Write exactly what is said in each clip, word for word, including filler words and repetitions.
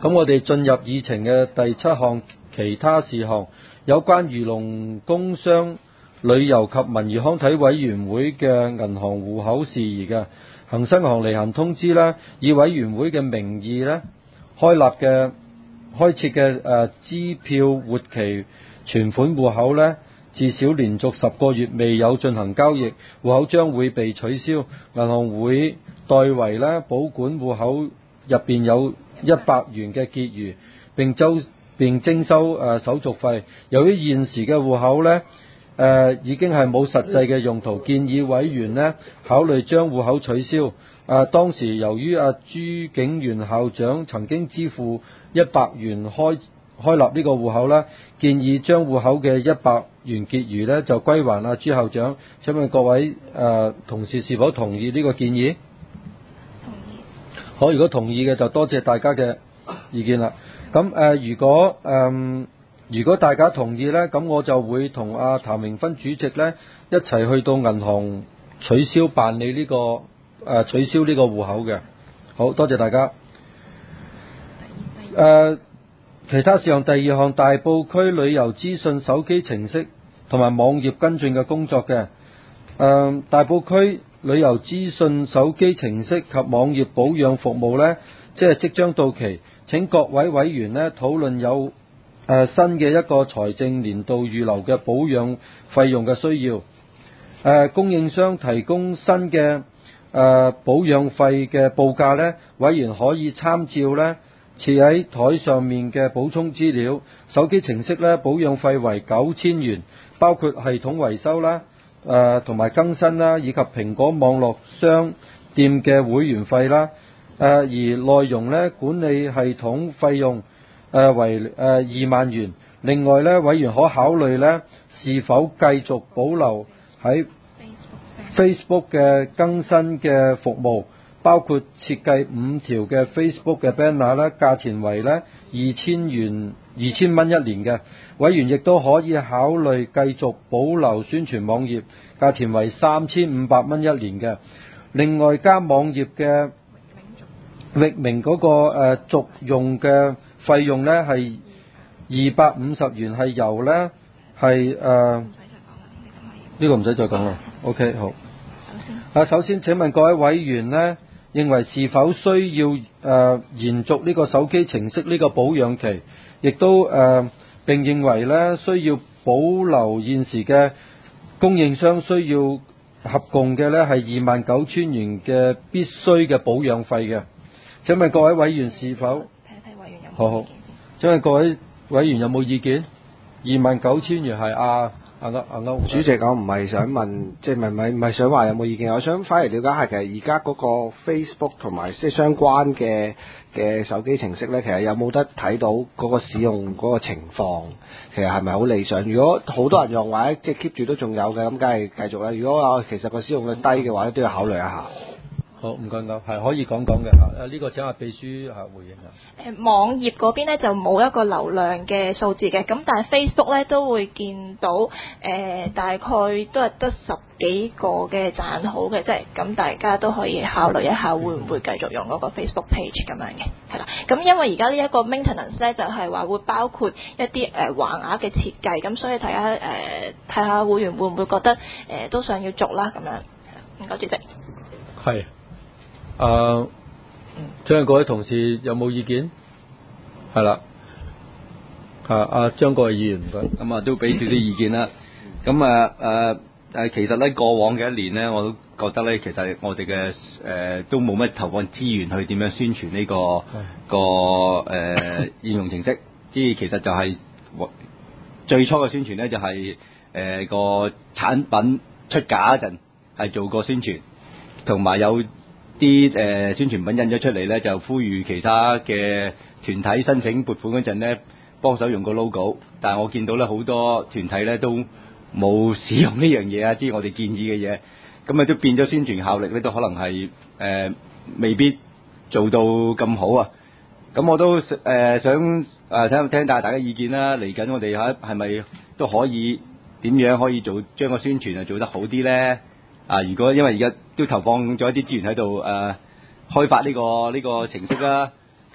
咁我哋進入議程嘅第七項其他事項，有關漁農工商旅遊及文娛康體委員會嘅銀行戶口事宜嘅，恒生銀行離行通知啦，以委員會嘅名義咧開立嘅開設嘅誒支票活期存款戶口咧，至少連續十個月未有進行交易，戶口將會被取消。銀行會代為咧保管戶口入邊有一百元嘅結餘，並周並徵收誒、呃、手續費。由於現時嘅戶口咧誒、呃、已經係冇實際嘅用途，建議委員咧考慮將戶口取消。誒、呃、當時由於阿、啊、朱景元校長曾經支付一百元開開立呢個戶口啦，建議將戶口嘅一百元結餘咧就歸還阿、啊、朱校長。請問各位誒、呃、同事是否同意呢個建議？同意。好，如果同意嘅就多謝大家嘅意見啦。咁誒、呃，如果誒、呃、如果大家同意呢，咁我就會同阿譚榮芬主席呢一齊去到銀行取消辦理呢、這個誒、呃、取消呢個戶口嘅。好多謝大家。誒、呃，其他事項第二項，大埔區旅遊資訊手機程式同埋網頁跟進嘅工作嘅。誒、呃，大埔區旅遊資訊手機程式及網頁保養服務呢，即係即將到期。請各位委員呢討論有誒、呃、新嘅一個財政年度預留嘅保養費用嘅需要。誒、呃、供應商提供新嘅誒、呃、保養費嘅報價呢，委員可以參照呢設喺台上面嘅補充資料。手機程式呢保養費為九千元，包括系統維修啦、誒同埋更新啦，以及蘋果網絡商店嘅會員費啦。誒、呃、而內容咧管理系統費用誒、呃、為誒二、呃、萬元。另外咧，委員可考慮咧是否繼續保留喺 Facebook 嘅更新嘅服務，包括設計五條嘅 Facebook 嘅 banner 啦，價錢為咧二千元二千蚊一年嘅。委員亦都可以考慮繼續保留宣傳網頁，價錢為三千五百蚊一年嘅。另外加網頁嘅域名嗰個誒續用嘅費用咧係二百五十元，係由咧係誒呢個唔使再講啦。OK 好。啊，首先請問各位委員呢，認為是否需要誒、呃、延續呢個手機程式呢個保養期，亦都誒、呃、並認為咧需要保留現時嘅供應商需要合共嘅咧係二萬九千元嘅必須嘅保養費嘅。請問各位委員是否？睇睇委員有冇意見。好好。請問各位委員有冇意見？二萬九千元係啊啊啊啊！ 主席，我唔係想問，即係唔係唔係想話有冇意見，我想反而了解下，其實而家嗰個 Facebook 同埋即係相關嘅嘅手機程式咧，其實有冇得睇到嗰個使用嗰個情況？其實係咪好理想？如果好多人用或者即係 keep 住都仲有嘅，咁梗係繼續啦。如果話其實個使用率低嘅話，都要考慮一下。 好，唔該唔該，係可以講講嘅嚇。誒呢個請阿秘書嚇回應下。 誒網頁嗰邊咧就冇一個流量嘅數字嘅，咁但係 Facebook 咧都會見到誒、呃、大概都係得十幾個嘅讚好嘅，即係咁大家都可以考慮一下會唔會繼續用嗰個 Facebook page 咁樣嘅，係啦。咁因為而家呢一個 maintenance 咧就係話會包括一啲誒橫額嘅設計，咁所以大家誒睇下會員會唔會覺得誒、呃、都想要續啦咁樣。唔該主席。 係。誒，請問各位同事有冇意見？係啦，啊阿張國偉議員唔該， 咁啊都俾少啲意見啦。咁啊誒誒，其實咧過往嘅一年咧，我都覺得咧，其實我哋嘅誒都冇乜投放資源去點樣宣傳呢、這個個誒、呃、應用程式。即係其實就係、是、最初嘅宣傳咧，就係、是、誒、呃、個產品出價嗰陣係做過宣傳，同埋有。啲誒、呃、宣傳品印咗出嚟咧，就呼籲其他嘅團體申請撥款嗰陣咧，幫手用個 logo。但係我見到咧好多團體咧都冇使用呢樣嘢啊，即係我哋建議嘅嘢，咁啊都變咗宣傳效力咧都可能係誒、呃、未必做到咁好啊。咁我都誒、呃、想誒聽聽大家嘅意見啦。嚟緊我哋喺係咪都可以點樣可以做將個宣傳啊做得好啲咧？啊！如果因為而家都投放咗一啲資源喺度誒開發呢、這個呢、這個程式啦，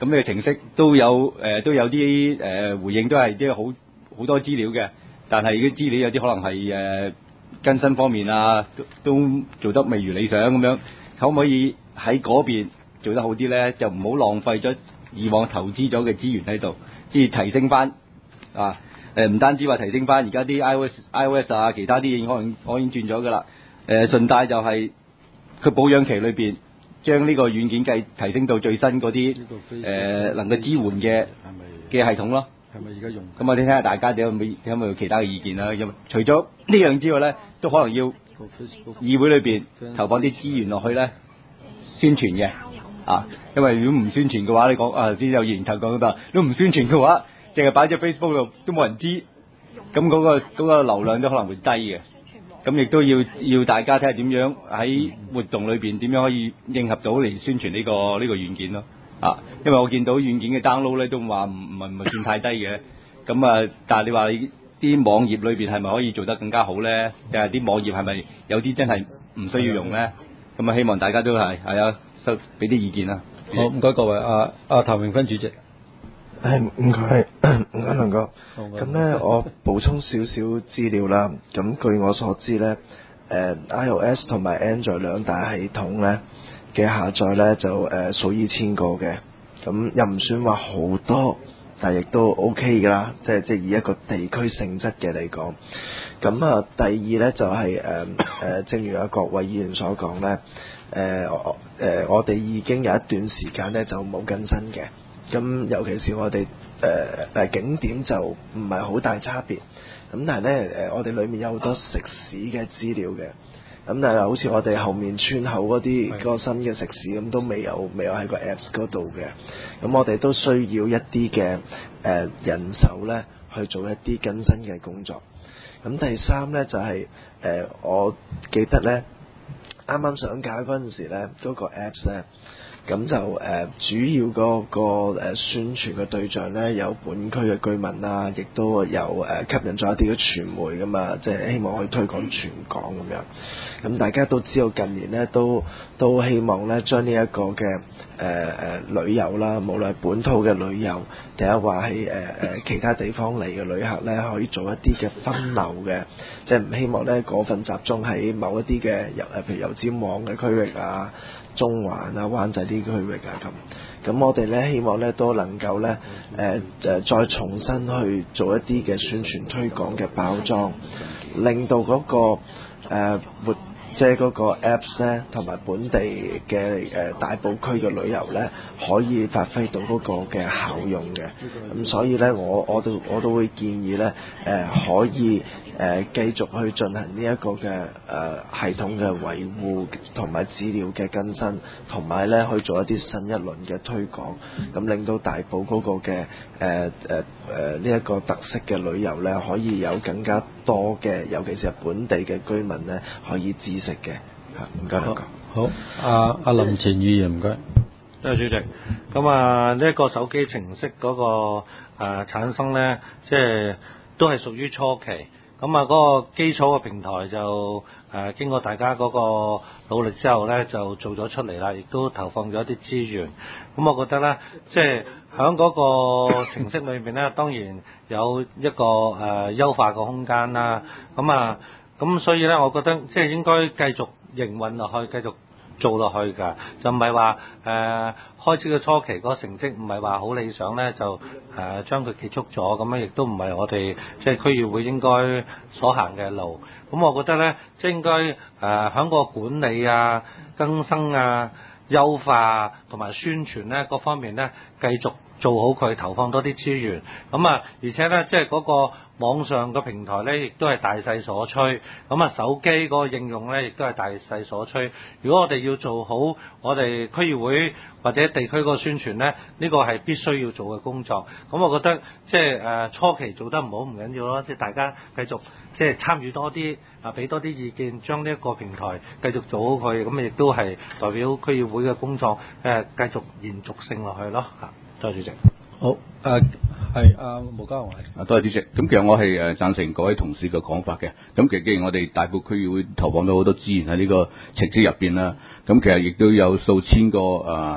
咁呢個程式都有誒、呃、都有啲誒、呃、回應，都係啲好好多資料嘅，但係啲資料有啲可能係誒、呃、更新方面啊，都，都做得未如理想咁樣，可唔可以喺嗰邊做得好啲咧？就唔好浪費咗以往投資咗嘅資源喺度，即係提升翻啊！誒唔單止話提升翻而家啲 iOS iOS 啊，其他啲嘢可能我已經轉咗噶啦。誒順帶就係佢保養期裏邊，將呢個軟件計提升到最新嗰啲誒能夠支援嘅嘅系統咯。 係咪而家用？ 咁我哋聽下大家有冇有冇其他嘅意見啦？因為除咗呢樣之外咧，都可能要議會裏邊投放啲資源落去咧，宣傳嘅啊。因為如果唔宣傳嘅話，你講啊，先有議員頭講到，如果唔宣傳嘅話，淨係擺咗 Facebook 度都冇人知，咁嗰個嗰個流量都可能會低嘅。咁亦都要要大家睇下點樣喺活動裏邊點樣可以應合到嚟宣傳呢個呢個軟件咯。啊，因為我見到軟件嘅 download 咧都話唔唔係唔係算太低嘅。咁啊，但係你話你啲網頁裏邊係咪可以做得更加好咧？定係啲網頁係咪有啲真係唔需要用咧？咁啊，希望大家都係係啊，收俾啲意見啦。 好，唔該各位，阿阿譚永芬主席。 係唔該，唔該梁哥。咁咧，我補充少少資料啦。咁據我所知咧，誒、呃、iOS 同埋 Android 兩大系統咧嘅下載咧就誒、呃、數以千個嘅。咁又唔算話好多，但係亦都 OK 㗎啦。即係即係以一個地區性質嘅嚟講。咁啊，第二咧就係誒誒，正如阿各位議員所講咧，誒、呃、我誒、呃、我哋已經有一段時間咧就冇更新嘅。咁尤其是我哋誒誒景點就唔係好大差別，咁但係咧誒我哋裏面有好多食肆嘅資料嘅，咁但係好似我哋後面村口嗰啲嗰個新嘅食肆咁都未有未有喺個 Apps 嗰度嘅，咁我哋都需要一啲嘅誒人手咧去做一啲更新嘅工作。咁第三咧就係、是、誒、呃、我記得咧啱啱上架嗰陣時咧嗰、嗰個 Apps 咧。咁就誒、呃、主要嗰、那個、呃、宣傳嘅對象咧，有本區嘅居民啦，亦都有誒、呃、吸引咗一啲嘅傳媒噶嘛，即係希望可以推廣全港咁樣。咁大家都知道近年咧都都希望咧將呢一個嘅誒誒旅遊啦，無論係本土嘅旅遊，定係話係誒誒其他地方嚟嘅旅客咧，可以做一啲嘅分流嘅，即係唔希望咧嗰份集中喺某一啲嘅油誒，譬如油尖旺嘅區域啊。中環啊、灣仔啲區域啊咁，咁我哋咧希望咧都能夠咧誒誒再重新去做一啲嘅宣傳推廣嘅包裝，令到嗰、嗰個誒、呃、活即係嗰個 Apps 咧同埋本地嘅誒、呃、大埔區嘅旅遊咧可以發揮到嗰個嘅效用嘅。咁所以咧我我都我都會建議咧誒、呃、可以。誒、呃、繼續去進行呢一個嘅誒、呃、系統嘅維護同埋資料嘅更新，同埋咧去做一啲新一輪嘅推廣，咁令到大埔嗰個嘅誒誒誒呢一個特色嘅旅遊咧，可以有更加多嘅，尤其是係本地嘅居民咧，可以知識嘅嚇。唔該，唔該。 好，阿阿林前議員唔該。 多謝主席。咁啊，呢一個手機程式嗰、那個誒、呃、產生咧，即係都係屬於初期。咁啊，嗰個基礎嘅平台就誒、呃、經過大家嗰個努力之後咧，就做咗出嚟啦，亦都投放咗一啲資源。咁我覺得咧，即係喺嗰個程式裏面咧，當然有一個誒、呃、優化嘅空間啦。咁啊，咁所以咧，我覺得即係應該繼續營運落去，繼續做落去㗎，就唔係話誒開始嘅初期嗰個成績唔係話好理想咧，就誒、呃、將佢結束咗，咁樣亦都唔係我哋即係區議會應該所行嘅路。咁我覺得咧，即係應該誒喺個管理啊、更新啊、優化同埋宣傳咧各方面咧，繼續做好佢，投放多啲資源。咁啊，而且咧，即係嗰個網上嘅平台咧，亦都係大勢所趨。咁啊，手機嗰個應用咧，亦都係大勢所趨。如果我哋要做好我哋區議會或者地區嗰個宣傳咧，呢個係必須要做嘅工作。咁我覺得即係誒初期做得唔好唔緊要咯，即係大家繼續即係參與多啲啊，俾多啲意見，將呢一個平台繼續做好佢。咁亦都係代表區議會嘅工作誒繼續延續性落去咯嚇。多謝主席。 好，誒係阿毛家雄係。 啊，多謝主席。咁其實我係誒贊成各位同事嘅講法嘅。咁其實既然我哋大埔區議會投放咗好多資源喺呢個程式入邊啦，咁其實亦都有數千個誒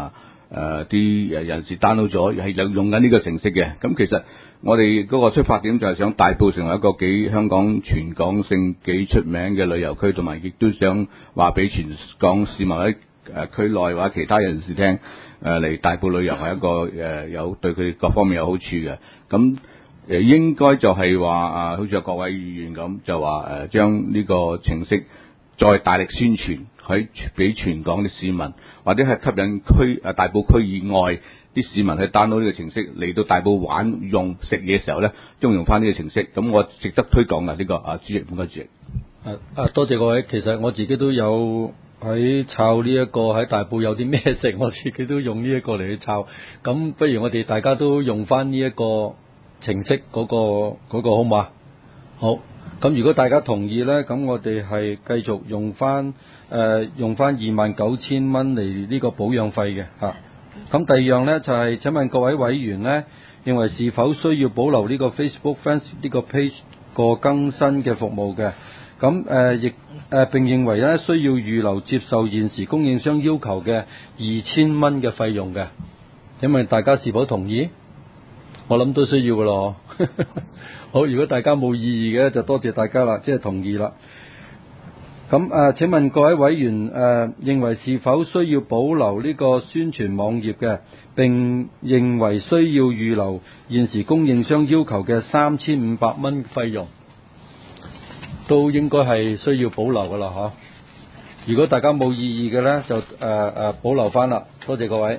誒啲誒人士 download 咗，係有用緊呢個程式嘅。咁其實我哋嗰個出發點就係想大埔成為一個幾香港全港性幾出名嘅旅遊區，同埋亦都想話俾全港市民喺誒區內或者其他人士聽，誒、呃、嚟大埔旅遊係一個誒、呃、有對佢哋各方面有好處嘅。咁誒應該就係話啊，好似有各位議員咁，就話誒將呢個程式再大力宣傳，喺俾全港啲市民，或者係吸引區誒大埔區以外啲市民去 download 呢個程式嚟到大埔玩用食嘢嘅時候咧，都用翻呢個程式。咁我值得推廣嘅呢個啊，主席，唔該主席。 啊啊，多謝各位。其實我自己都有喺抄呢一個喺大埔有啲咩食，我自己都用呢一個嚟去抄。咁不如我哋大家都用翻呢一個程式嗰、嗰個嗰、嗰個好嘛？好。咁如果大家同意呢，咁我哋係繼續用翻誒、呃、用翻二萬九千蚊嚟呢個保養費嘅嚇。咁、啊、第二樣呢，就係、是、請問各位委員呢，認為是否需要保留呢個 Facebook Fans 呢個 page 個更新嘅服務嘅？咁誒亦誒並認為呢，需要預留接受現時供應商要求嘅二千蚊嘅費用嘅。請問大家是否同意？我諗都需要嘅咯。好，如果大家冇異議嘅，就多謝大家啦，即係同意啦。咁誒、呃，請問各位委員誒、呃，認為是否需要保留呢個宣傳網頁嘅？並認為需要預留現時供應商要求嘅三千五百蚊費用，都應該係需要保留嘅啦，嗬。如果大家冇異議嘅呢，就誒誒、呃呃、保留翻啦。多謝各位。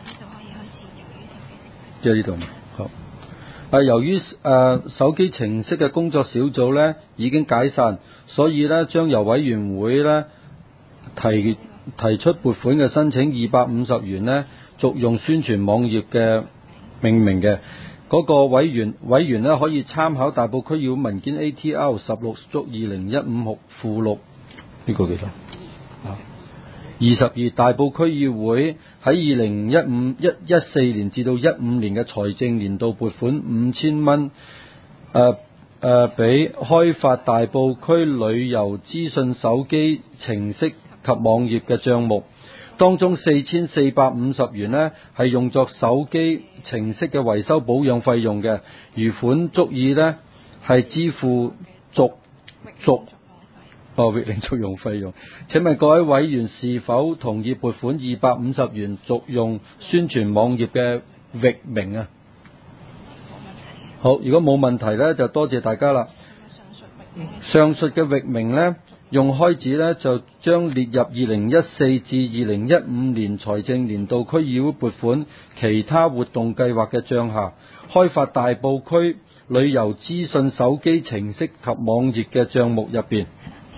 即係呢度嘛。好。啊，由於誒、呃、手機程式嘅工作小組咧已經解散，所以咧將由委員會咧提提出撥款嘅申請二百五十元咧，續用宣傳網頁嘅命名嘅嗰、那個委員委員咧可以參考大埔區議會文件 A T R 十六足二零一五號附錄呢個幾多？二十二大埔區議會喺二零一五一一四年至到一五年嘅財政年度撥款五千蚊，誒誒俾開發大埔區旅遊資訊手機程式及網頁嘅帳目，當中四千四百五十元呢係用作手機程式嘅維修保養費用嘅，餘款足以呢係支付續續。哦，域領續用費用。請問各位委員是否同意撥款二百五十元續用宣傳網頁嘅域名啊？好，如果冇問題呢，就多謝大家啦。上述嘅域名呢，用開始呢，就將列入二零一四至二零一五年財政年度區議會撥款其他活動計劃嘅帳下，開發大埔區旅遊資訊手機程式及網頁嘅帳目入邊。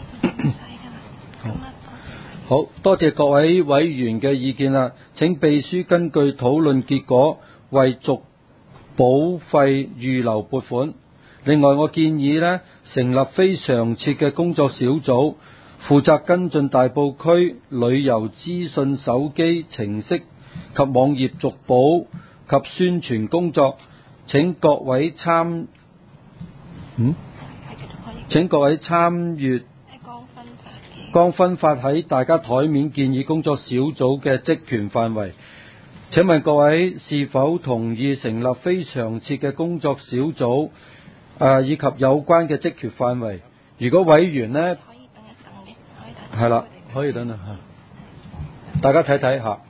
好多謝各位委員嘅意見啦，請秘書根據討論結果為續保費預留撥款。另外，我建議呢成立非常設嘅工作小組，負責跟進大埔區旅遊資訊手機程式及網頁續保及宣傳工作。請各位參嗯，請各位參閱剛分發喺大家台面建議工作小組嘅職權範圍。請問各位是否同意成立非常設嘅工作小組，呃、以及有關嘅職權範圍？如果委員呢，可以等一等嘅，係啦，可以等等吓，大家睇睇吓。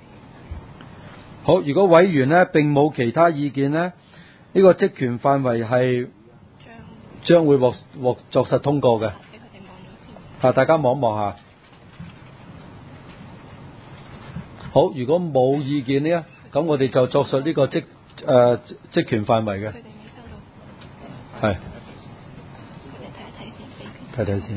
好，如果委員呢並冇其他意見呢，呢、呢個職權範圍係將會獲獲作實通過嘅。啊！大家望一望下。好，如果冇意見呢，咁我哋就作述呢個職誒職權範圍嘅。佢哋未收到。係。佢哋睇一睇先。睇睇先。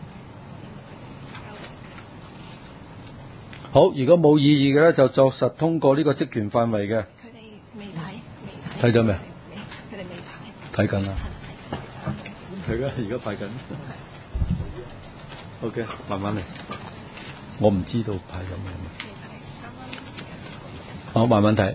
好，如果冇異議嘅咧，就作實通過呢個職權範圍嘅。佢哋未睇，未睇。睇咗未？佢哋未睇。睇緊啦。係嘅，而家排緊。O、okay, K， 慢慢嚟。我唔知道排緊咩。好，慢慢睇。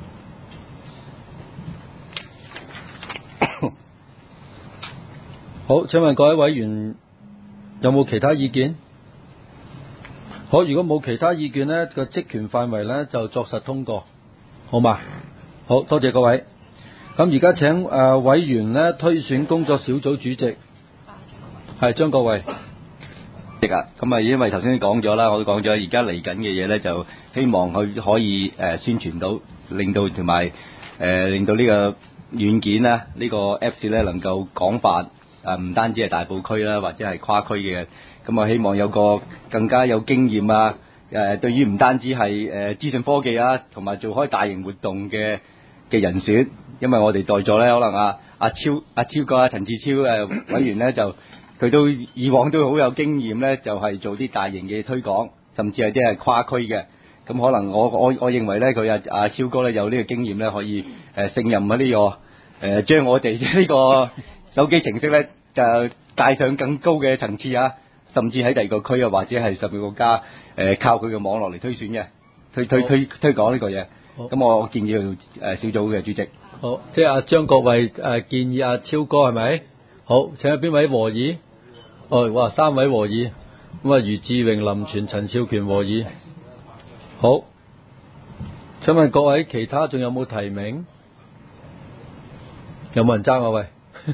好， 好，請問各位委員有冇其他意見？好，如果冇其他意見呢，個職權範圍呢就作實通過，好嘛？好多謝各位。咁而家請誒、呃、委員呢推選工作小組主席，係張國衛。 咁啊，因為頭先講咗啦，我都講咗，而家嚟緊嘅嘢咧，就希望佢可以誒、呃、宣傳到，令到同埋誒令到呢個軟件啦，呢、這個 Apps 咧能夠廣泛誒，唔、呃、單止係大埔區啦，或者係跨區嘅。咁啊，希望有個更加有經驗啊，誒、呃、對於唔單止係誒資訊科技啊，同埋做開大型活動嘅嘅人選，因為我哋在座咧，可能阿阿超阿超哥啊，陳志超誒委員咧就。佢都以往都好有經驗咧，就係、是、做啲大型嘅推廣，甚至係啲係跨區嘅。咁可能我我我認為咧，佢阿阿超哥咧有呢個經驗咧，可以誒勝任喺呢個誒將我哋呢個手機程式咧就帶上更高嘅層次啊，甚至喺第二個區啊，或者係十個國家誒、呃、靠佢嘅網絡嚟推選嘅，推推推推廣呢個嘢。咁我建議佢誒小組嘅主席。 好，即係阿張國衛誒、呃、建議阿超哥係咪？好，請邊位和議？哦，哇，三位和議，咁啊，余志榮、林全、陳少權和議。好，請問各位其他仲有冇提名？有冇人爭啊？喂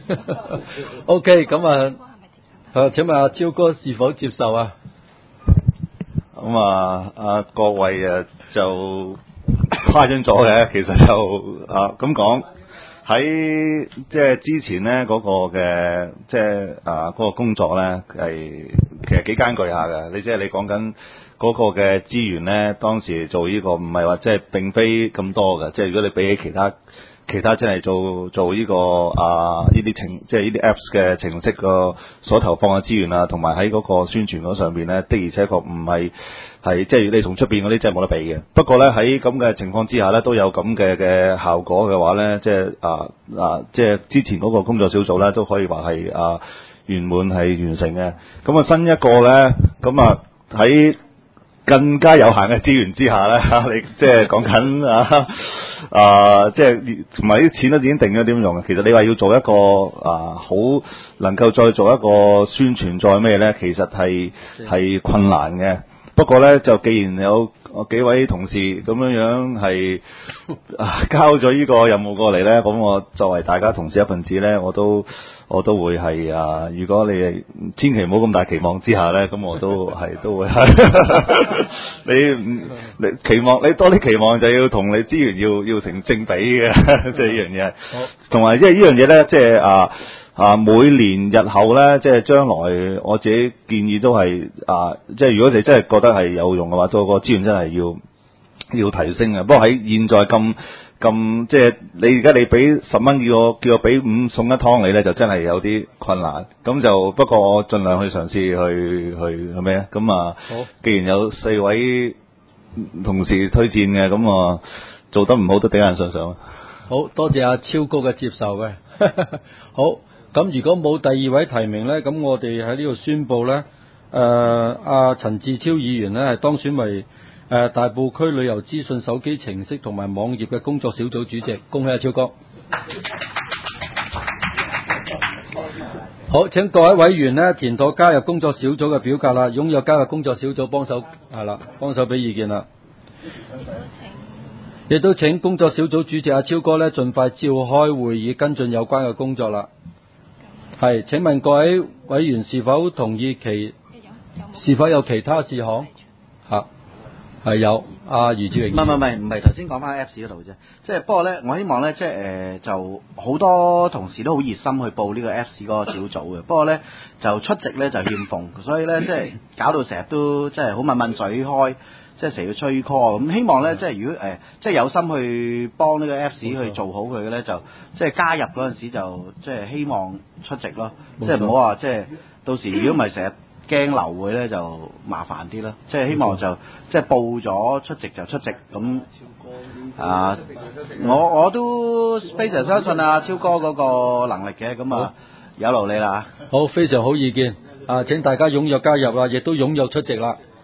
，OK， 咁啊，誒，請問阿超哥是否接受啊？ 咁啊，阿國衛誒就誇張咗嘅，其實就啊咁講。喺即係之前咧嗰、那個嘅即係啊嗰、那個工作咧係其實幾艱巨下嘅，你即係你講緊嗰個嘅資源咧，當時做呢、這個唔係話即係並非咁多嘅，即係如果你比起其他其他真係做做呢、這個啊呢啲程即係呢啲 Apps 嘅程式個所投放嘅資源啊，同埋喺嗰個宣傳嗰上邊咧，的而且確唔係係即係你同出邊嗰啲真係冇得比嘅。不過咧喺咁嘅情況之下咧，都有咁嘅嘅效果嘅話咧，即係啊啊即係之前嗰個工作小組咧都可以話係啊圓滿係完成嘅。咁啊新一個咧，咁啊喺更加有限嘅資源之下咧，你即係講緊啊啊，即係同埋啲錢都已經定咗點用嘅。其實你話要做一個啊好能夠再做一個宣傳再咩咧，其實係係困難嘅。不過咧，就既然有幾位同事咁樣樣係啊交咗呢個任務過嚟咧，咁我作為大家同事一份子咧，我都我都會係啊，如果你千祈唔好咁大期望之下咧，咁我都係都會係你你期望你多啲期望就要同你資源要要成正比嘅，即係呢樣嘢。同埋即係呢樣嘢咧，即係啊。啊，每年日後咧，即係將來，我自己建議都係啊，即係如果你真係覺得係有用嘅話，做個資源真係要要提升嘅。不過喺現在咁咁，即係你而家你俾十蚊叫我叫我俾五送一湯你咧，就真係有啲困難。咁就不過我盡量去嘗試去去去咩啊？咁啊，好，既然有四位同事推薦嘅，咁啊做得唔好都頂硬上上。 好多謝阿超哥嘅接受嘅，好。咁如果冇第二位提名呢，咁我哋喺呢度宣布呢，誒阿陳志超議員呢係當選為誒、呃、大埔區旅遊資訊手機程式同埋網頁嘅工作小組主席，恭喜阿超哥！好，請各位委員呢填妥加入工作小組嘅表格啦，擁有加入工作小組幫手係啦，幫手俾意見啦。亦都請工作小組主席阿超哥呢盡快召開會議跟進有關嘅工作啦。係，請問各位委員是否同意其是否有其他事項？嚇，係有。阿余志榮， 唔係唔係唔係，頭先講翻 Apps 嗰度啫。即係不過咧，我希望咧，即係誒、呃、就好多同事都好熱心去報呢個 Apps 嗰個小組嘅。不過咧就出席咧就欠奉，所以咧即係搞到成日都即係好問問水開。即係成日要催 call 咁，希望咧，即係如果誒、呃，即係有心去幫呢個 Apps 去做好佢嘅咧，就即係加入嗰陣時就即係希望出席咯，即係唔好話即係到時如果唔係成日驚流會咧，就麻煩啲咯。即係希望就即係報咗出席就出席咁啊！我我都非常相信阿超哥嗰個能力嘅，咁啊有勞你啦。 好，非常好意見啊！請大家踴躍加入啦，亦都踴躍出席啦。